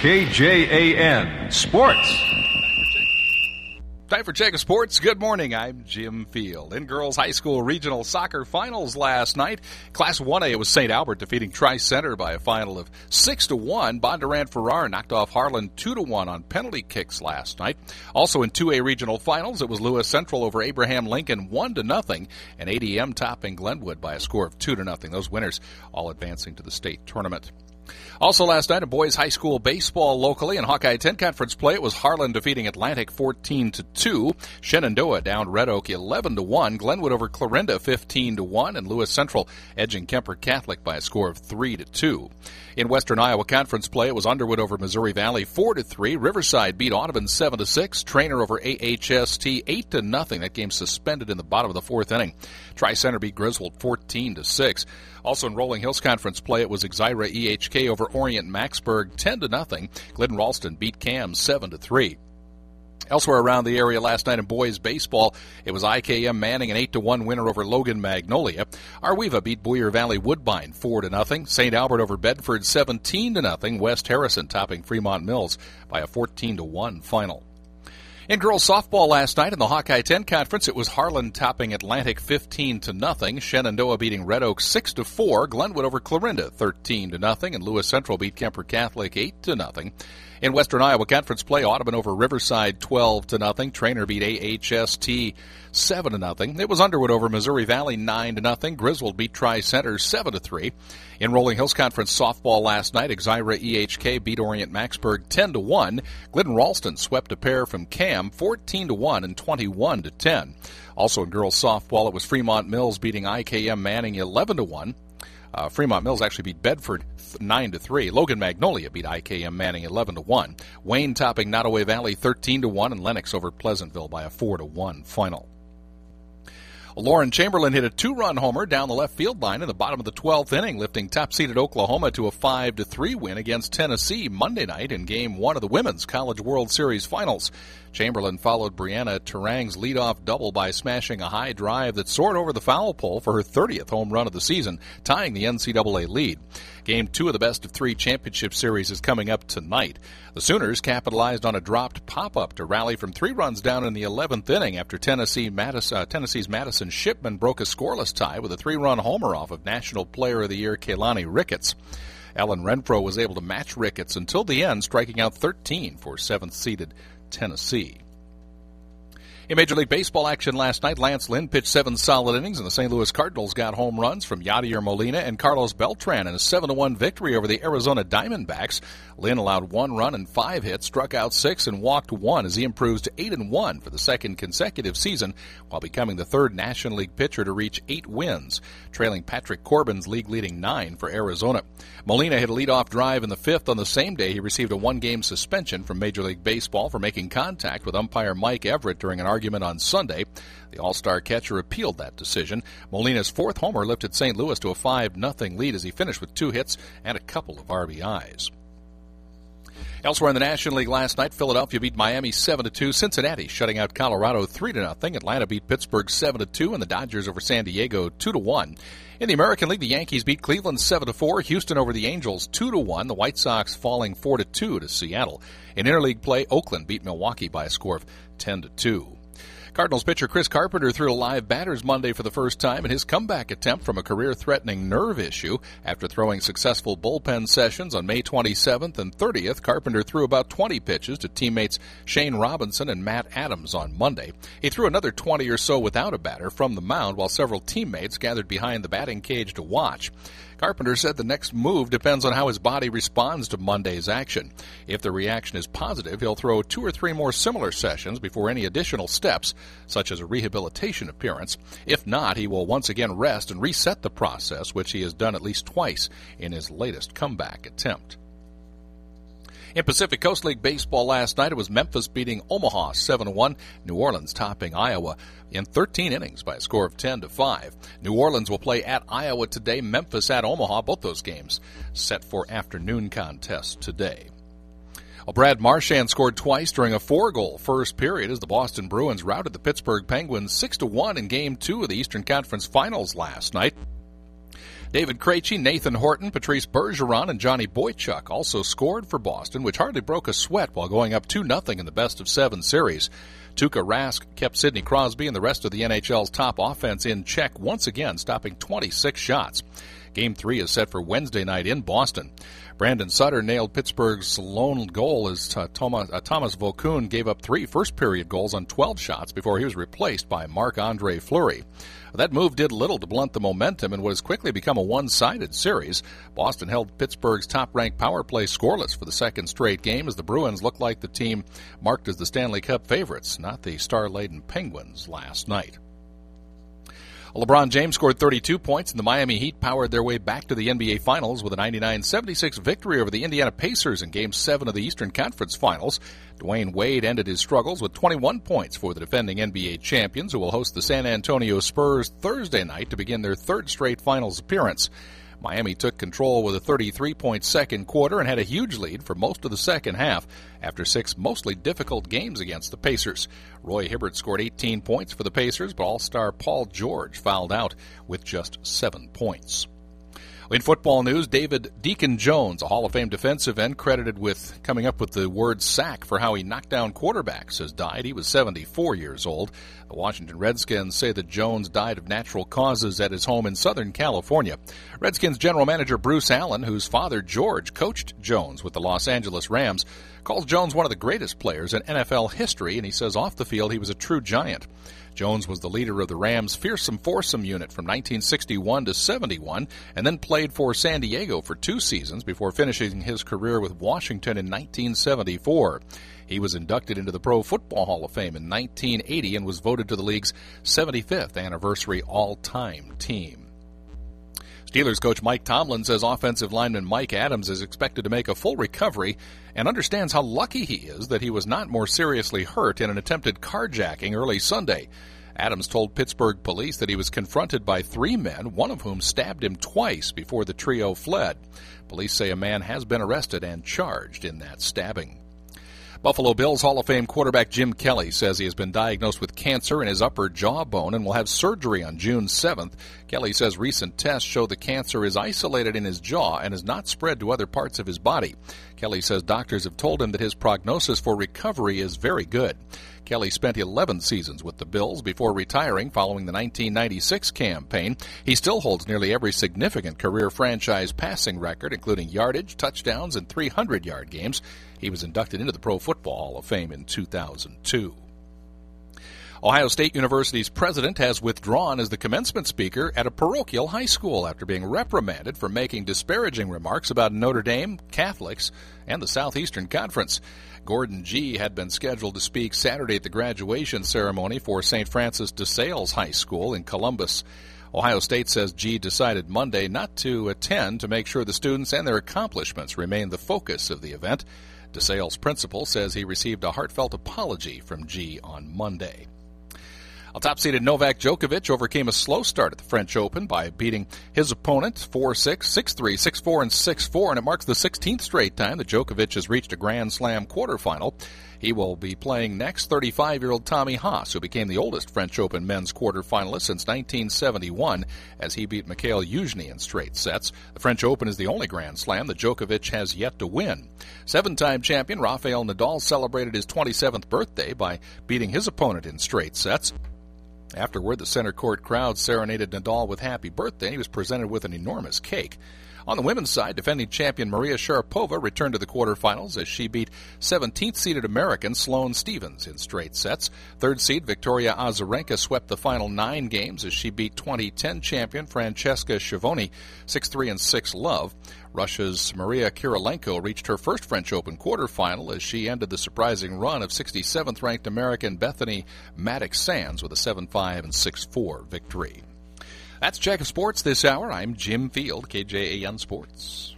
KJAN Sports. Time for Check of Sports. Good morning. I'm Jim Field. In girls high school regional soccer finals last night, Class 1A was St. Albert defeating Tri-Center by a final of 6-1. Bondurant Farrar knocked off Harlan 2-1 on penalty kicks last night. Also in 2A regional finals, it was Lewis Central over Abraham Lincoln 1-0, and ADM topping Glenwood by a score of 2-0. Those winners all advancing to the state tournament. Also last night in boys high school baseball locally in Hawkeye 10 conference play, it was Harlan defeating Atlantic 14-2. Shenandoah down Red Oak 11-1. Glenwood over Clarinda 15-1, and Lewis Central edging Kemper Catholic by a score of 3-2. In Western Iowa Conference play, it was Underwood over Missouri Valley 4-3. Riverside beat Audubon 7-6. Trainer over AHST 8-0. That game suspended in the bottom of the fourth inning. Tri-Center beat Griswold 14-6. Also in Rolling Hills Conference play, it was Exira EHK over Orient Maxburg 10-0. Glidden Ralston beat Cam 7-3. Elsewhere around the area last night in boys baseball, it was IKM Manning an 8-1 winner over Logan Magnolia. Arweva beat Boyer Valley Woodbine 4-0. St. Albert over Bedford 17-0. West Harrison topping Fremont Mills by a 14-1 final. In girls softball last night in the Hawkeye 10 conference, it was Harlan topping Atlantic 15-0. Shenandoah beating Red Oak 6-4. Glenwood over Clarinda 13-0. And Lewis Central beat Kemper Catholic 8-0. In Western Iowa Conference play, Audubon over Riverside 12-0. Trainer beat AHST 7-0. It was Underwood over Missouri Valley 9-0. Griswold beat Tri-Center 7-3. In Rolling Hills Conference softball last night, Exira EHK beat Orient Maxburg 10-1. Glidden Ralston swept a pair from Cam 14-1 and 21-10. Also in girls softball, it was Fremont Mills beating IKM Manning 11-1. Fremont Mills actually beat Bedford 9-3. Logan Magnolia beat IKM Manning 11-1. Wayne topping Nottoway Valley 13-1, and Lennox over Pleasantville by a 4-1 final. Lauren Chamberlain hit a two-run homer down the left field line in the bottom of the 12th inning, lifting top-seeded Oklahoma to a 5-3 win against Tennessee Monday night in Game 1 of the Women's College World Series Finals. Chamberlain followed Brianna Terang's leadoff double by smashing a high drive that soared over the foul pole for her 30th home run of the season, tying the NCAA lead. Game 2 of the best-of-3 championship series is coming up tonight. The Sooners capitalized on a dropped pop-up to rally from 3 runs down in the 11th inning after Tennessee's Madison Shipman broke a scoreless tie with a 3-run homer off of National Player of the Year Kaylani Ricketts. Ellen Renfro was able to match Ricketts until the end, striking out 13 for 7th-seeded Tennessee. In Major League Baseball action last night, Lance Lynn pitched 7 solid innings, and the St. Louis Cardinals got home runs from Yadier Molina and Carlos Beltran in a 7-1 victory over the Arizona Diamondbacks. Lynn allowed 1 run and 5 hits, struck out 6, and walked 1 as he improves to 8-1 for the second consecutive season, while becoming the 3rd National League pitcher to reach 8 wins, trailing Patrick Corbin's league-leading 9 for Arizona. Molina hit a leadoff drive in the 5th. On the same day, he received a 1-game suspension from Major League Baseball for making contact with umpire Mike Everett during an argument on Sunday. The All-Star catcher appealed that decision. Molina's 4th homer lifted St. Louis to a 5-0 lead as he finished with 2 hits and a couple of RBIs. Elsewhere in the National League last night, Philadelphia beat Miami 7-2. Cincinnati shutting out Colorado 3-0. Atlanta beat Pittsburgh 7-2, and the Dodgers over San Diego 2-1. In the American League, the Yankees beat Cleveland 7-4. Houston over the Angels 2-1. The White Sox falling 4-2 to Seattle. In interleague play, Oakland beat Milwaukee by a score of 10-2. Cardinals pitcher Chris Carpenter threw to live batters Monday for the first time in his comeback attempt from a career-threatening nerve issue. After throwing successful bullpen sessions on May 27th and 30th, Carpenter threw about 20 pitches to teammates Shane Robinson and Matt Adams on Monday. He threw another 20 or so without a batter from the mound while several teammates gathered behind the batting cage to watch. Carpenter said the next move depends on how his body responds to Monday's action. If the reaction is positive, he'll throw 2 or 3 more similar sessions before any additional steps, such as a rehabilitation appearance. If not, he will once again rest and reset the process, which he has done at least twice in his latest comeback attempt. In Pacific Coast League baseball last night, it was Memphis beating Omaha 7-1, New Orleans topping Iowa in 13 innings by a score of 10-5. New Orleans will play at Iowa today, Memphis at Omaha, both those games set for afternoon contests today. Well, Brad Marchand scored twice during a 4-goal first period as the Boston Bruins routed the Pittsburgh Penguins 6-1 in Game 2 of the Eastern Conference Finals last night. David Krejci, Nathan Horton, Patrice Bergeron, and Johnny Boychuk also scored for Boston, which hardly broke a sweat while going up 2-0 in the best-of-7 series. Tuukka Rask kept Sidney Crosby and the rest of the NHL's top offense in check once again, stopping 26 shots. Game 3 is set for Wednesday night in Boston. Brandon Sutter nailed Pittsburgh's lone goal as Thomas Vokoun gave up 3 first-period goals on 12 shots before he was replaced by Marc-Andre Fleury. That move did little to blunt the momentum and what has quickly become a one-sided series. Boston held Pittsburgh's top-ranked power play scoreless for the second straight game as the Bruins looked like the team marked as the Stanley Cup favorites, not the star-laden Penguins last night. LeBron James scored 32 points, and the Miami Heat powered their way back to the NBA Finals with a 99-76 victory over the Indiana Pacers in Game 7 of the Eastern Conference Finals. Dwayne Wade ended his struggles with 21 points for the defending NBA champions, who will host the San Antonio Spurs Thursday night to begin their third straight Finals appearance. Miami took control with a 33-point second quarter and had a huge lead for most of the second half after 6 mostly difficult games against the Pacers. Roy Hibbert scored 18 points for the Pacers, but All-Star Paul George fouled out with just 7 points. In football news, David Deacon Jones, a Hall of Fame defensive end credited with coming up with the word sack for how he knocked down quarterbacks, has died. He was 74 years old. The Washington Redskins say that Jones died of natural causes at his home in Southern California. Redskins general manager Bruce Allen, whose father George coached Jones with the Los Angeles Rams, calls Jones one of the greatest players in NFL history, and he says off the field he was a true giant. Jones was the leader of the Rams' fearsome foursome unit from 1961 to 71 and then played for San Diego for 2 seasons before finishing his career with Washington in 1974. He was inducted into the Pro Football Hall of Fame in 1980 and was voted to the league's 75th anniversary all-time team. Steelers coach Mike Tomlin says offensive lineman Mike Adams is expected to make a full recovery and understands how lucky he is that he was not more seriously hurt in an attempted carjacking early Sunday. Adams told Pittsburgh police that he was confronted by 3 men, one of whom stabbed him twice before the trio fled. Police say a man has been arrested and charged in that stabbing. Buffalo Bills Hall of Fame quarterback Jim Kelly says he has been diagnosed with cancer in his upper jawbone and will have surgery on June 7th. Kelly says recent tests show the cancer is isolated in his jaw and has not spread to other parts of his body. Kelly says doctors have told him that his prognosis for recovery is very good. Kelly spent 11 seasons with the Bills before retiring following the 1996 campaign. He still holds nearly every significant career franchise passing record, including yardage, touchdowns, and 300-yard games. He was inducted into the Pro Football Hall of Fame in 2002. Ohio State University's president has withdrawn as the commencement speaker at a parochial high school after being reprimanded for making disparaging remarks about Notre Dame, Catholics, and the Southeastern Conference. Gordon Gee had been scheduled to speak Saturday at the graduation ceremony for St. Francis de Sales High School in Columbus. Ohio State says Gee decided Monday not to attend to make sure the students and their accomplishments remain the focus of the event. DeSales' principal says he received a heartfelt apology from Gee on Monday. Top-seeded Novak Djokovic overcame a slow start at the French Open by beating his opponent 4-6, 6-3, 6-4, and 6-4, and it marks the 16th straight time that Djokovic has reached a Grand Slam quarterfinal. He will be playing next 35-year-old Tommy Haas, who became the oldest French Open men's quarterfinalist since 1971, as he beat Mikhail Yuzhny in straight sets. The French Open is the only Grand Slam that Djokovic has yet to win. 7-time champion Rafael Nadal celebrated his 27th birthday by beating his opponent in straight sets. Afterward, the center court crowd serenaded Nadal with happy birthday. He was presented with an enormous cake. On the women's side, defending champion Maria Sharapova returned to the quarterfinals as she beat 17th-seeded American Sloane Stephens in straight sets. Third seed Victoria Azarenka swept the final 9 games as she beat 2010 champion Francesca Schiavone 6-3 and 6-love. Russia's Maria Kirilenko reached her first French Open quarterfinal as she ended the surprising run of 67th-ranked American Bethany Maddox-Sands with a 7-5 and 6-4 victory. That's Check of Sports this hour. I'm Jim Field, KJAN Sports.